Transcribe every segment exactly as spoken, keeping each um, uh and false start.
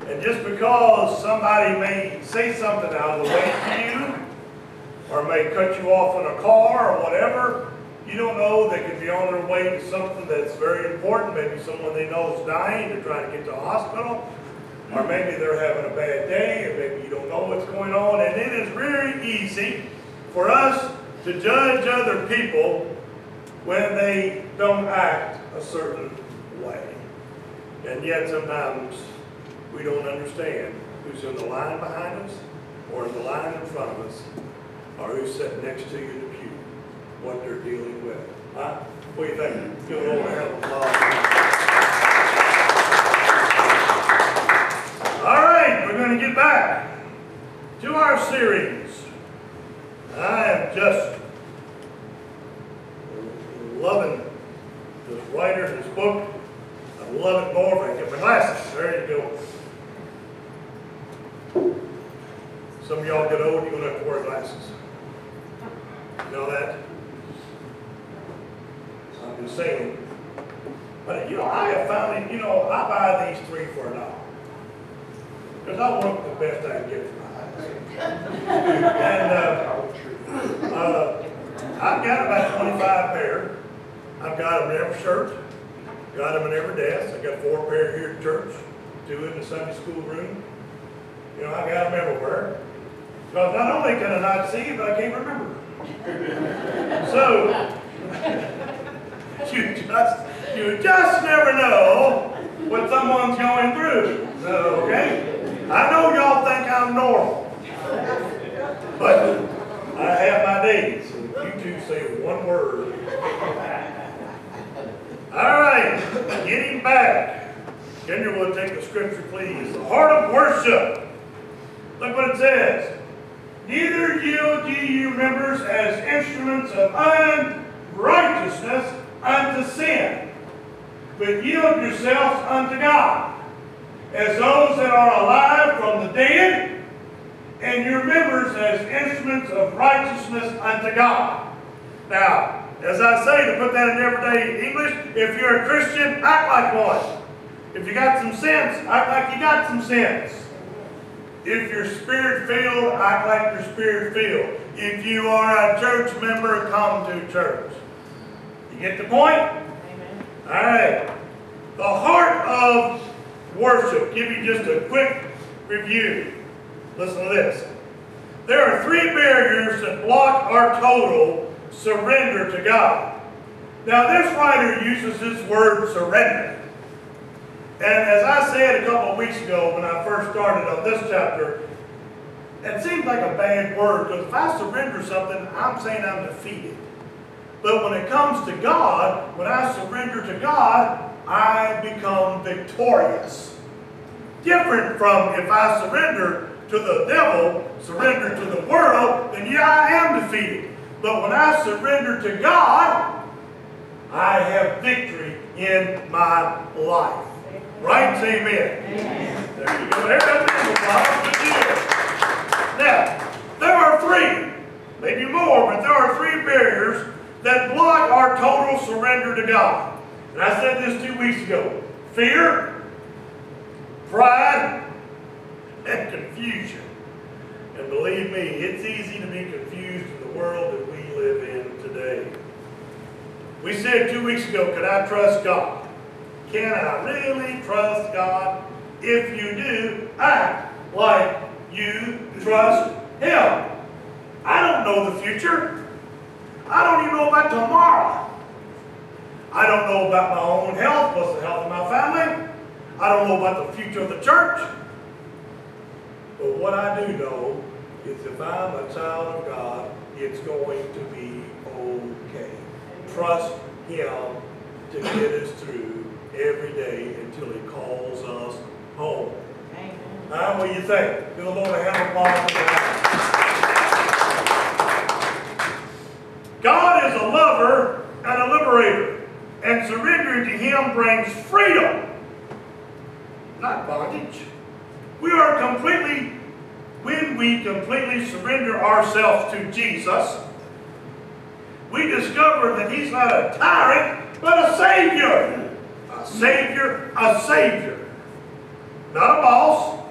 And just because somebody may say something out of the way to you, or may cut you off in a car or whatever, you don't know they could be on their way to something that's very important. Maybe someone they know is dying, they're trying to get to a hospital, or maybe they're having a bad day, or maybe you don't know what's going on. And it is very easy for us to judge other people when they don't act a certain way. And yet sometimes we don't understand who's in the line behind us, or in the line in front of us, or who's sitting next to you in the pew, what they're dealing with. Huh? What do you think? Give a little round of applause. All right, we're going to get back to our series. I am just loving this writer, this book. I love it more if I get my glasses. There you go. Some of y'all get old, you're going to have to wear glasses. You know that? I'm just saying. But, you know, I have found it, you know, I buy these three for a dollar. Because I want the best I can get for my eyes. And uh, uh, I've got about twenty-five pair. I've got them in every shirt. Got them in every desk. I got four pair here at church. Two in the Sunday school room. You know, I got them everywhere. Because not only can I not see, but I can't remember. So, you just, you just never know what someone's going through. Okay? I know y'all think I'm normal. But I have my days. And you two say one word. All right, getting back. Kendra will take the scripture, please. The heart of worship. Look what it says. Neither yield ye your members as instruments of unrighteousness unto sin, but yield yourselves unto God, as those that are alive from the dead, and your members as instruments of righteousness unto God. Now, as I say, to put that in everyday English, if you're a Christian, act like one. If you got some sense, act like you got some sense. If you're spirit-filled, act like you're spirit-filled. If you are a church member, come to church. You get the point? Amen. All right. The heart of worship. Give you just a quick review. Listen to this. There are three barriers that block our total surrender to God. Now, this writer uses this word surrender. And as I said a couple of weeks ago when I first started on this chapter, it seems like a bad word, because if I surrender something, I'm saying I'm defeated. But when it comes to God, when I surrender to God, I become victorious. Different from if I surrender to the devil, surrender to the world, then yeah, I am defeated. But when I surrender to God, I have victory in my life. Right? Say amen. Amen. There you go. There that is. Good deal. Now, there are three, maybe more, but there are three barriers that block our total surrender to God. And I said this two weeks ago. Fear, pride, and confusion. And believe me, it's easy to be confused in the world that we live in today. We said two weeks ago, can I trust God? Can I really trust God? If you do, act like you trust Him. I don't know the future. I don't even know about tomorrow. I don't know about my own health, plus the health of my family. I don't know about the future of the church. But what I do know is if I'm a child of God, it's going to be okay. Trust Him to get us through every day until He calls us home. Amen. Now, what do you think? Give the Lord a hand of applause for that. God is a lover and a liberator, and surrendering to Him brings freedom, not bondage. We are completely, when we completely surrender ourselves to Jesus, we discover that He's not a tyrant, but a Savior. A Savior, a Savior. Not a boss,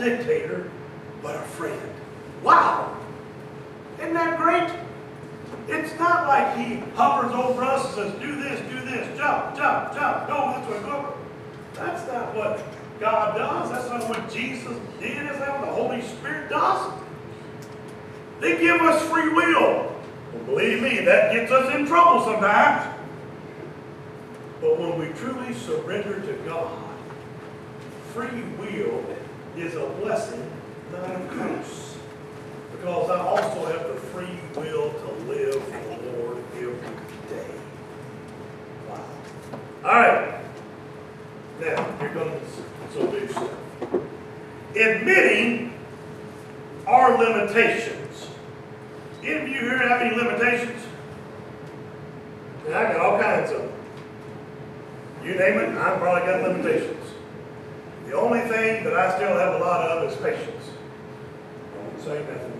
dictator, but a friend. Wow! Isn't that great? It's not like he hovers over us and says, do this, do this, jump, jump, jump, go this way, go. That's not what God does. That's not what Jesus did. That's not what the Holy Spirit does. They give us free will. Well, believe me, that gets us in trouble sometimes. But when we truly surrender to God, free will is a blessing, not a curse. Because I also have the free will to live for the Lord every day. Wow. All right. Now, here comes some big stuff. Admitting our limitations. Any of you here have any limitations? Yeah, I got all kinds of them. You name it, I've probably got limitations. The only thing that I still have a lot of is patience. Don't say nothing.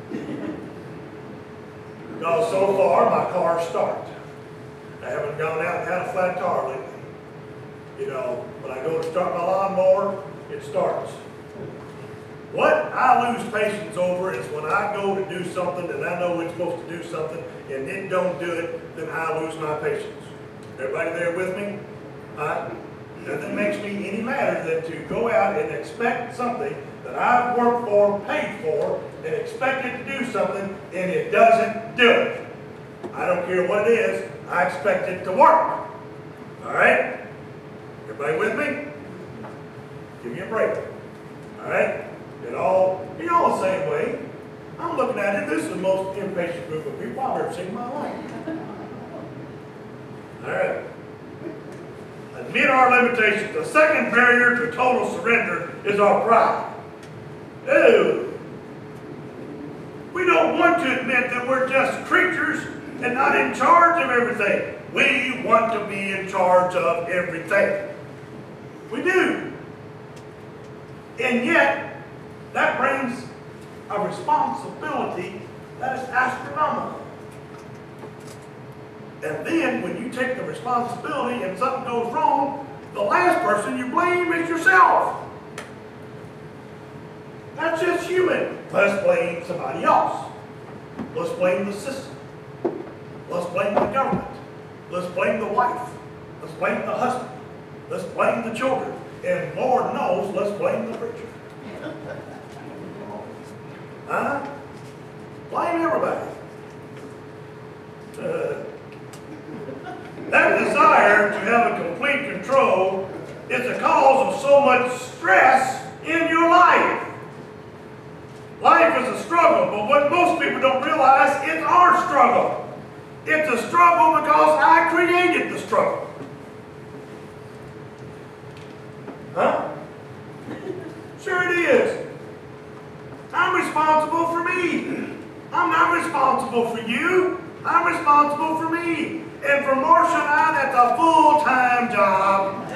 Because so far, my car's started. I haven't gone out and had a flat tire lately. You know, when I go to start my lawnmower, it starts. What I lose patience over is when I go to do something and I know it's supposed to do something and it don't do it, then I lose my patience. Everybody there with me? Huh? Nothing makes me any madder than to go out and expect something that I've worked for, paid for, and expect it to do something, and it doesn't do it. I don't care what it is, I expect it to work. All right? Everybody with me? Give me a break. All right? And all, you're all the same way. I'm looking at it, this is the most impatient group of people I've ever seen in my life. All right. Admit our limitations. The second barrier to total surrender is our pride. Ew. We don't want to admit that we're just creatures and not in charge of everything. We want to be in charge of everything. We do. And yet, that brings a responsibility that is astronomical. And then, when you take the responsibility and something goes wrong, the last person you blame is yourself. That's just human. Let's blame somebody else. Let's blame the system. Let's blame the government. Let's blame the wife. Let's blame the husband. Let's blame the children. And Lord knows, let's blame the preacher. Huh? Blame everybody. Uh, that desire to have a complete control is the cause of so much stress in your life. Life is a struggle, but what most people don't realize, it's our struggle. It's a struggle because I created the struggle. Huh? Sure it is. I'm responsible for me. I'm not responsible for you. I'm responsible for me. And for Marcia and I, that's a full-time job.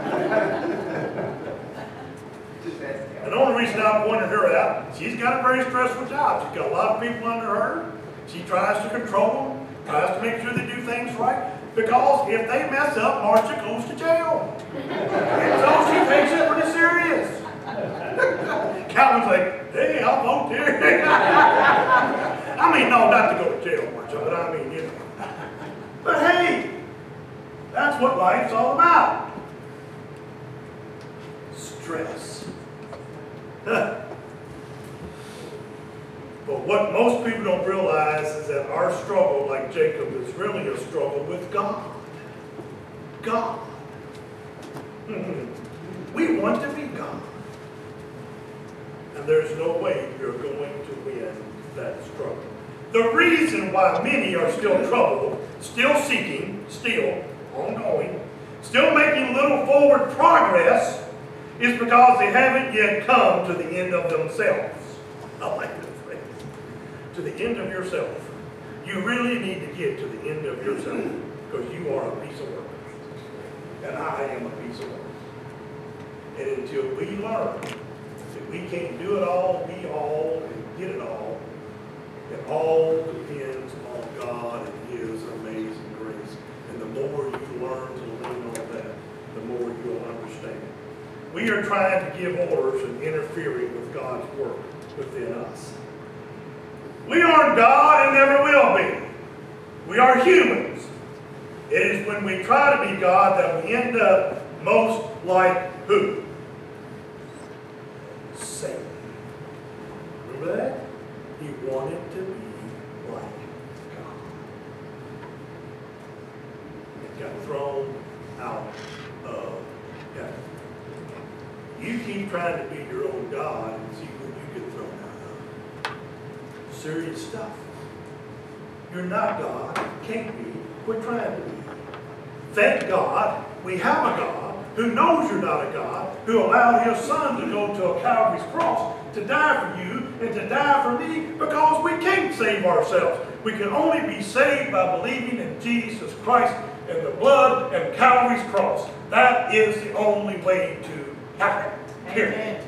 And the only reason I pointed her out, she's got a very stressful job. She's got a lot of people under her. She tries to control them, tries to make sure they do things right. Because if they mess up, Marcia goes to jail. And so she takes it pretty serious. Calvin's like, hey, I'll vote here. I mean, no, not to go to jail, Marcia, but I mean, you know. But hey, that's what life's all about. Stress. But what most people don't realize is that our struggle, like Jacob, is really a struggle with God. God. We want to be God. And there's no way you're going to win that struggle. The reason why many are still troubled, still seeking, still ongoing, still making little forward progress, is because they haven't yet come to the end of themselves. I like that phrase. To the end of yourself. You really need to get to the end of yourself because you are a piece of work. And I am a piece of work. And until we learn that we can't do it all, be all, and get it all, it all depends on God and His amazing grace. And the more you learn to lean on that, the more you'll understand. we are trying to give orders and interfering with God's work within us. We aren't God and never will be. We are humans. It is when we try to be God that we end up most like who? Satan. Remember that? He wanted to be like God. He got thrown out of heaven. You keep trying to be your own God and see who you get thrown out of. Serious stuff. You're not God. Can't be. Quit trying to be. Thank God we have a God who knows you're not a God, who allowed his son to go to a Calvary's cross to die for you and to die for me, because we can't save ourselves. We can only be saved by believing in Jesus Christ and the blood and Calvary's cross. That is the only way to happen. Period.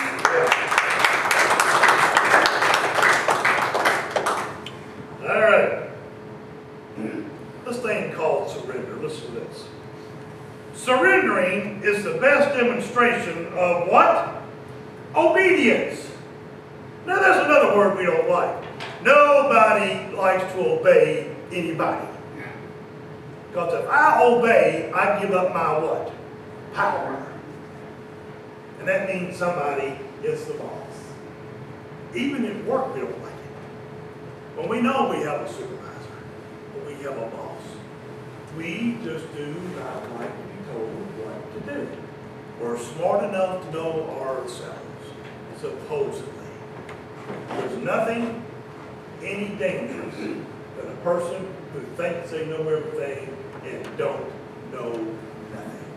All right. This thing called surrender. Listen to this. Surrendering is the best demonstration of what? Obedience. Now there's another word we don't like. Nobody likes to obey anybody. Because if I obey, I give up my what? Power. And that means somebody is the boss. Even at work we don't like it. When we know we have a supervisor, when we have a boss, we just do not like to be told what to do. We're smart enough to know ourselves, supposedly. There's nothing any dangerous than a person who thinks they know everything and don't know nothing.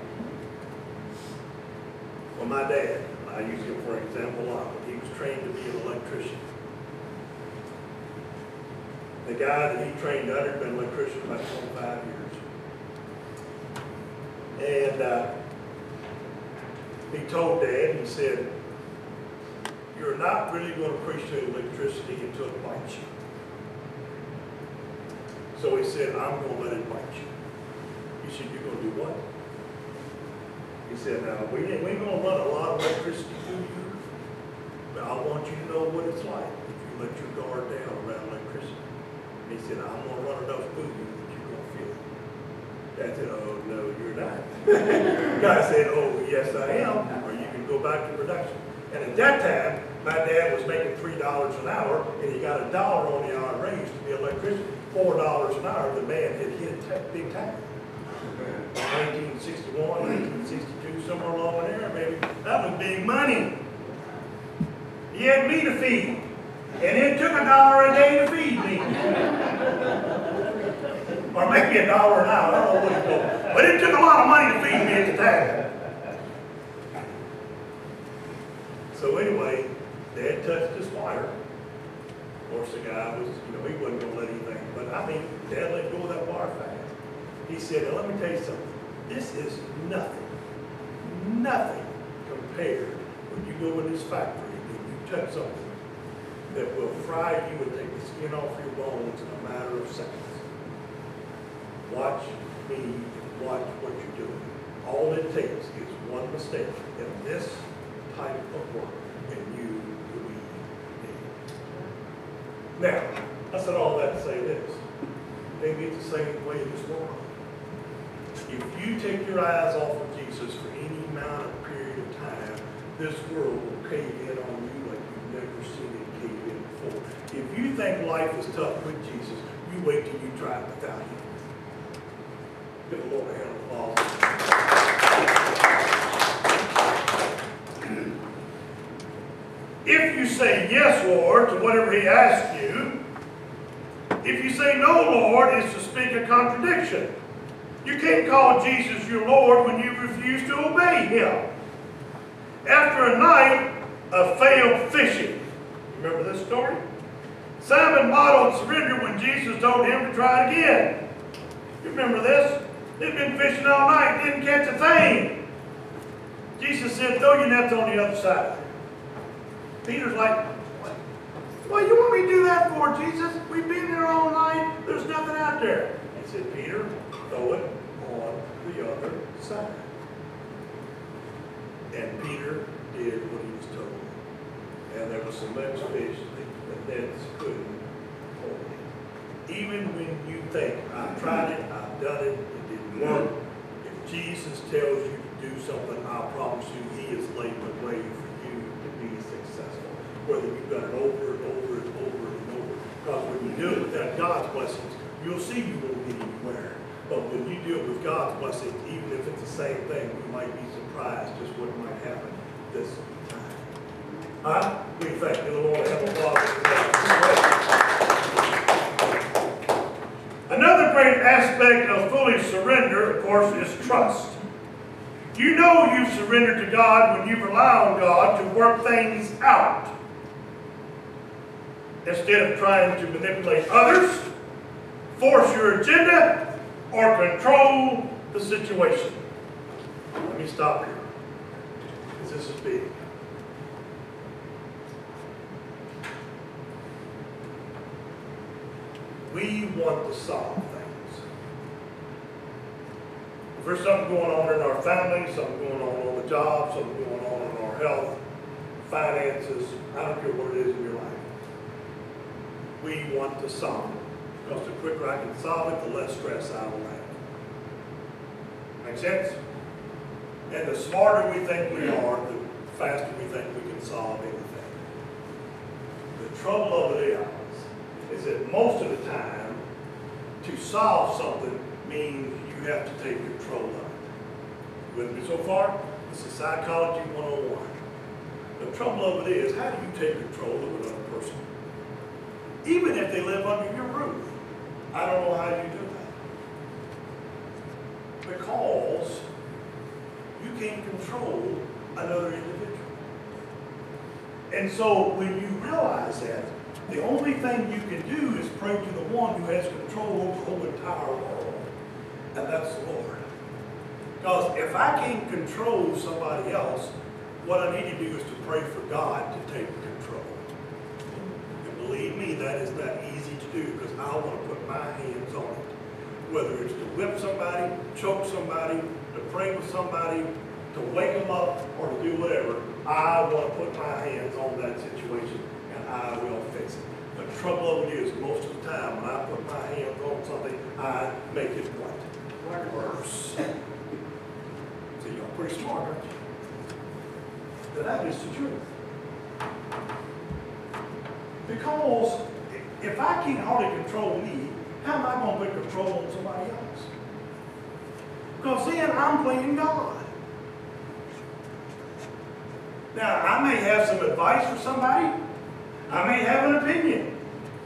Well, my dad, I use him for example a lot, when he was trained to be an electrician. The guy that he trained under had been an electrician for about twenty-five years. And uh, he told Dad, he said, you're not really going to appreciate electricity until it bites you. So he said, I'm going to let it bite you. He said, you're going to do what? He said, now, we ain't, we ain't going to run a lot of electricity through you, but I want you to know what it's like if you let your guard down around electricity. He said, I'm going to run enough through you that you're going to feel it. Dad said, oh, no, you're not. The guy said, oh, yes, I am, or you can go back to production. And at that time, my dad was making three dollars an hour, and he got a dollar on the hour raise to be an electrician. four dollars an hour, the man had hit it big time. nineteen sixty-one, nineteen sixty-two, somewhere along in there, maybe. That was big money. He had me to feed. And it took a dollar a day to feed me. Or maybe a dollar an hour, I don't know what it was. But it took a lot of money to feed me at the time. So anyway, Dad touched his wire. Of course, the guy was, you know, he wasn't going to let anything. But I mean, Dad let go of that wire fast. He said, now let me tell you something. This is nothing, nothing compared when you go in this factory and you touch something that will fry you and take the skin off your bones in a matter of seconds. Watch me and watch what you're doing. All it takes is one mistake in this type of work, and you will be dead. Now, I said all that to say this. Maybe it's the same way in this world. If you take your eyes off of Jesus for any amount of period of time, this world will cave in on you like you've never seen it cave in before. If you think life is tough with Jesus, you wait till you try it without him. Give the Lord a hand of applause. If you say yes, Lord, to whatever he asks you, if you say no, Lord, it's to speak a contradiction. You can't call Jesus your Lord when you refuse to obey him. After a night of failed fishing, remember this story? Simon modeled surrender when Jesus told him to try again. You remember this? They'd been fishing all night, didn't catch a thing. Jesus said, throw your nets on the other side. Peter's like, what do you want me to do that for, Jesus? We've been there all night. There's nothing out there. He said, Peter, throw it on the other side. And Peter did what he was told. And there was so much fish that the nets couldn't hold it. Even when you think, I've tried it, I've done it, it didn't work. If Jesus tells you to do something, I promise you, he is laid the way for you to be successful. Whether you've done it over and over and over and over. Because when you do it without God's blessings, you'll see you won't get anywhere. But when you do it with God's blessings, even if it's the same thing, you might be surprised just what might happen this time. Huh? We thank you, the Lord, Heavenly Father. Another great aspect of fully surrender, of course, is trust. You know you've surrendered to God when you rely on God to work things out, instead of trying to manipulate others, force your agenda, or control the situation. Let me stop here, because this is big. We want to solve things. If there's something going on in our family, something going on on the job, something going on in our health, finances, I don't care what it is in your life, we want to solve it. Because the quicker I can solve it, the less stress I will have. Make sense? And the smarter we think we are, the faster we think we can solve anything. The trouble of it is, is that most of the time, to solve something means you have to take control of it. With me so far? This is Psychology one oh one. The trouble of it is, how do you take control of another person? Even if they live under your roof. I don't know how you do that. Because you can't control another individual. And so when you realize that, the only thing you can do is pray to the one who has control over the whole entire world. And that's the Lord. Because if I can't control somebody else, what I need to do is to pray for God to take control. And believe me, that is not easy to do, because I want to put my hands on it. Whether it's to whip somebody, choke somebody, to pray with somebody, to wake them up, or to do whatever, I want to put my hands on that situation, and I will fix it. The trouble of it is, most of the time, when I put my hands on something, I make it what? Worse. So you're pretty smart, aren't you? But that is the truth. Because if I can't hardly control me, how am I going to put control on somebody else? Because then I'm playing God. Now, I may have some advice for somebody. I may have an opinion.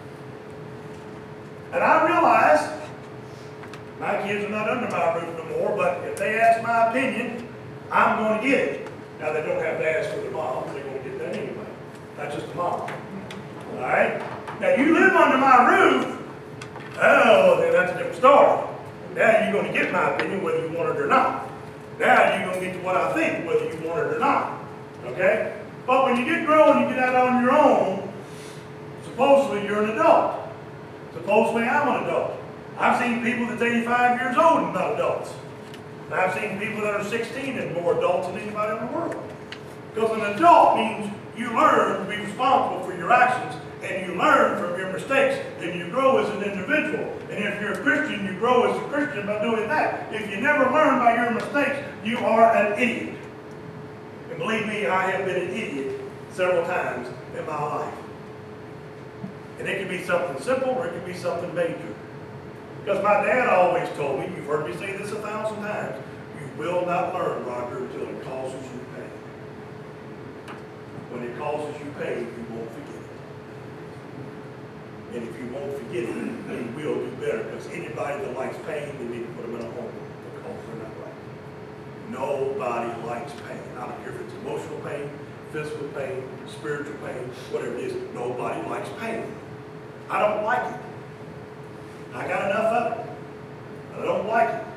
And I realize my kids are not under my roof no more, but if they ask my opinion, I'm going to get it. Now, they don't have to ask for the mom. They're going to get that anyway. That's just the mom. All right? Now, you live under my roof. Oh, then that's a different story. Now you're going to get my opinion whether you want it or not. Now you're going to get to what I think whether you want it or not. Okay? But when you get grown, you get out on your own, supposedly you're an adult. Supposedly I'm an adult. I've seen people that's eighty-five years old and not adults. And I've seen people that are sixteen and more adults than anybody in the world. Because an adult means you learn to be responsible for your actions, and you learn from your mistakes, and you grow as an individual. And if you're a Christian, you grow as a Christian by doing that. If you never learn by your mistakes, you are an idiot. And believe me, I have been an idiot several times in my life. And it can be something simple, or it can be something major. Because my dad always told me, you've heard me say this a thousand times, you will not learn, Roger, until it causes you pain. When it causes you pain, you won't forget it. And if you won't forget it, you will do better. Because anybody that likes pain, you need to put them in a home because they're not right. Nobody likes pain. I don't care if it's emotional pain, physical pain, spiritual pain, whatever it is. Nobody likes pain. I don't like it. I got enough of it. I don't like it.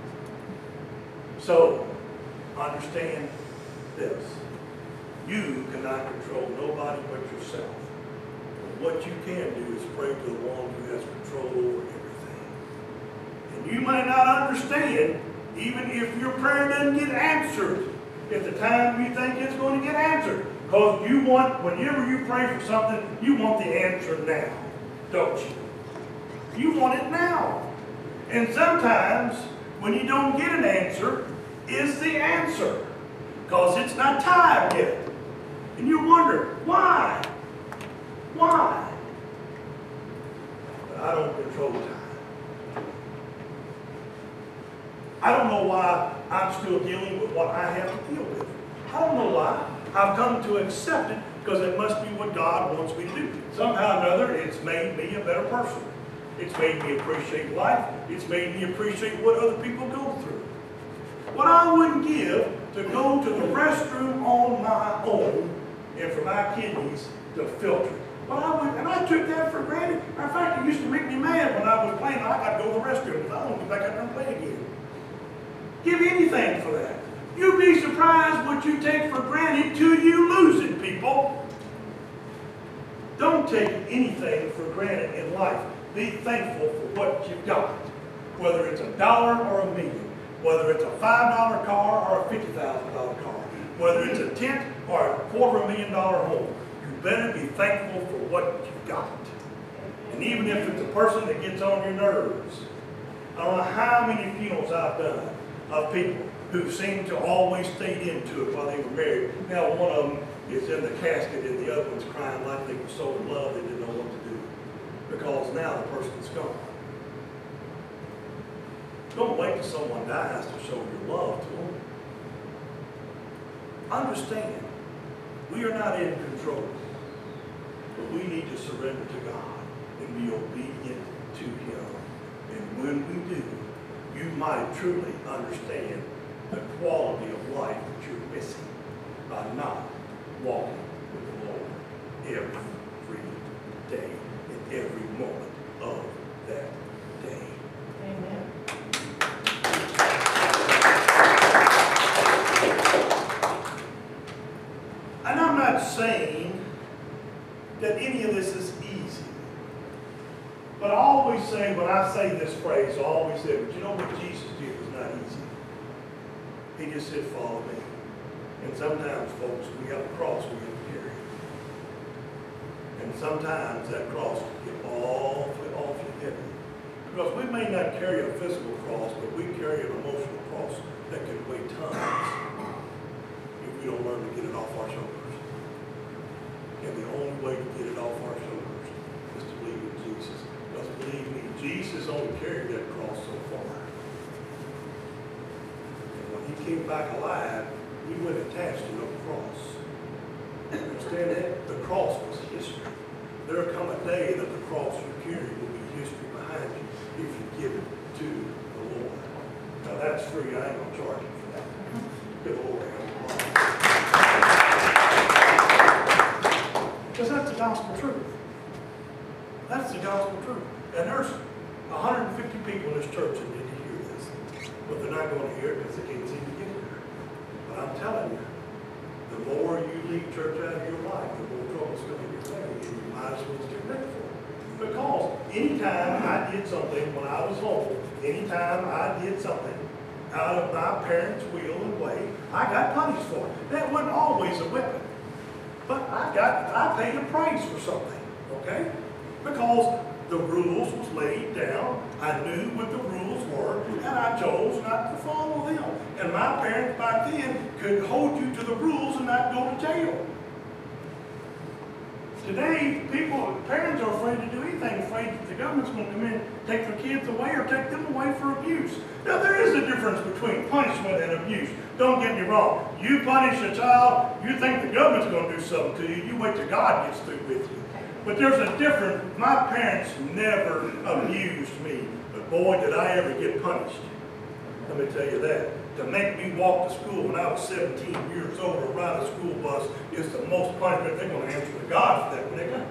So, understand this. You cannot control nobody but yourself. But what you can do is pray to the one who has control over everything. And you may not understand, even if your prayer doesn't get answered. at the time you think it's going to get answered. Because you want, whenever you pray for something, you want the answer now, don't you? You want it now. And sometimes, when you don't get an answer, is the answer. Because it's not time yet. And you wonder, why? Why? But I don't control time. I don't know why I'm still dealing with what I have to deal with. I don't know why. I've come to accept it because it must be what God wants me to do. Somehow or another, it's made me a better person. It's made me appreciate life. It's made me appreciate what other people go through. What I wouldn't give to go to the restroom on my own and for my kidneys to filter. Well, I would, and I took that for granted. Matter of fact, it used to make me mad when I was playing. I got to go to the restroom because I don't get back out there and play again. Give anything for that. You'd be surprised what you take for granted till you lose it, people. Don't take anything for granted in life. Be thankful for what you've got. Whether it's a dollar or a million. Whether it's a five dollar car or a fifty thousand dollar car. Whether it's a tent or a quarter million dollar home. You better be thankful for what you've got. And even if it's a person that gets on your nerves. I don't know how many funerals I've done of people who seem to always stayed into it while they were married. Now one of them is in the casket and the other one's crying like they were so in love they didn't know what to do. Because now the person's gone. Don't wait till someone dies to show your love to them. Understand, we are not in control. But we need to surrender to God and be obedient to Him. And when we do, you might truly understand the quality of life that you're missing by not walking with the Lord every day and every moment of that day. Amen. And I'm not saying that any of this is easy. But I always say, when I say this phrase, I always say, but you know what Jesus did was not easy. He just said, follow me. And sometimes, folks, we have a cross we have to carry. And sometimes that cross can get awfully, awfully heavy. Because we may not carry a physical cross, but we carry an emotional cross that can weigh tons if we don't learn to get it off our shoulders. And the only way to get it off our shoulders is to believe in Jesus. Because believe me, Jesus only carried that cross so far. And when He came back alive, He went attached to no cross. Understand that? The cross was history. There will come a day that the cross you carry will be history behind you if you give it to the Lord. Now that's free. I ain't going to charge you for that. Give the Lord a hand. Because that's the gospel truth. That's the gospel truth. And there's one hundred fifty people in this church that need to hear this. But they're not going to hear it because they can't seem to get there. But I'm telling you, the more you leave church out of your life, the more trouble's going to get ready. And you might as well get ready for it. Because anytime I did something when I was home, anytime I did something out of my parents' will and way, I got punished for it. That wasn't always a weapon. But I got, I paid a price for something, okay? Because the rules was laid down. I knew what the rules were, and I chose not to follow them. And my parents back then could hold you to the rules and not go to jail. Today, people, parents are afraid to do anything, afraid that the government's going to come in, take their kids away, or take them away for abuse. Now, there is a difference between punishment and abuse. Don't get me wrong. You punish a child, you think the government's going to do something to you, you wait till God gets through with you. But there's a difference. My parents never abused me, but boy, did I ever get punished. Let me tell you that. To make me walk to school when I was seventeen years old or ride a school bus is the most punishment. They're going to answer to God for that, nigga.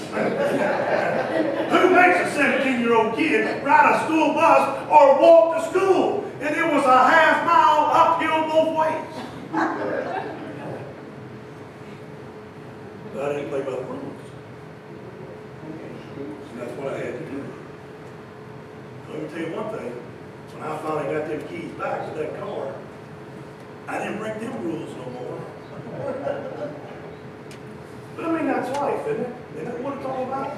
Who makes a seventeen-year-old kid ride a school bus or walk to school? And it was a half mile uphill both ways. But I didn't play by the rules. And that's what I had to do. Let me tell you one thing. When I finally got them keys back to that car, I didn't break them rules no more. But I mean, that's life, isn't it? Isn't it what it's all about?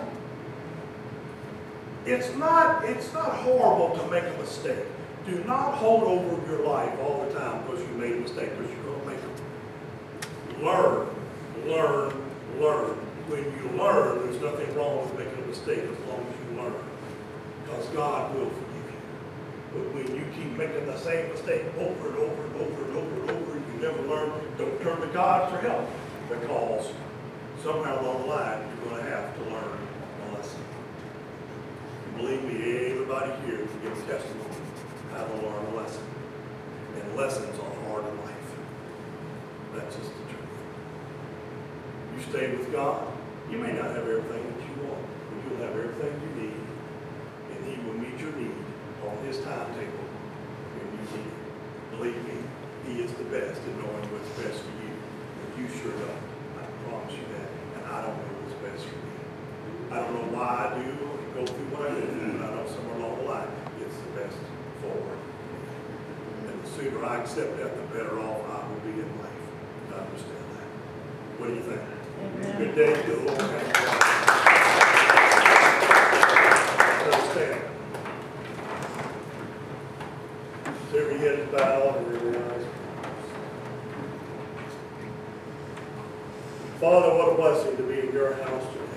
It's not, it's not horrible to make a mistake. Do not hold over your life all the time because you made a mistake, because you're going to make them. Learn, learn, learn. When you learn, there's nothing wrong with making a mistake as long as you learn. Because God will forgive you. But when you keep making the same mistake over and over and over and over and over, and you never learn, don't turn to God for help. Because somewhere along the line, you're going to have to learn a lesson. Believe me, everybody here can give a testimony how to learn a lesson. And lessons are hard in life. That's just the truth. You stay with God, you may not have everything that you want, but you'll have everything you need, and He will meet your need on His timetable when you need it. Believe me, He is the best in knowing what's best for you, but you sure don't. I promise you that, and I don't know what's best for me. I don't know why I do or go through what I do, but I know somewhere along the line it's the best forward. And the sooner I accept that, the better off I will be in life. I understand that. What do you think? Amen. Good day to the Lord. Understand. Is every head bowed or every eyes? Father, what a blessing to be in your house today.